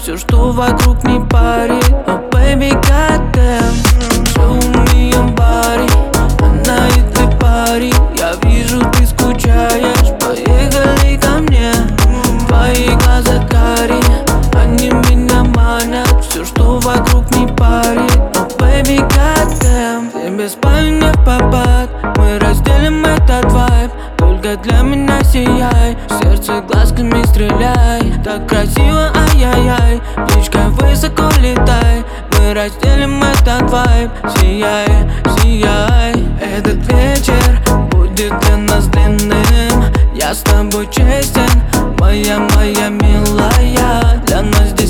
все, что вокруг не парит. Oh baby, goddamn, все умеем барить. Она и ты парень, я вижу, ты скучаешь. Поехали ко мне, твои глаза карие, они меня манят. Все, что вокруг не парит. Oh baby, goddamn, тебе спать не в попад. Мы разделим этот вайб, только для меня сияй. В сердце глазками стреляй, так красиво, ай-яй-яй. Птичка, высоко летай, мы разделим этот вайб. Сияй, сияй. Этот вечер будет для нас длинным. Я с тобой честен, моя милая. Для нас здесь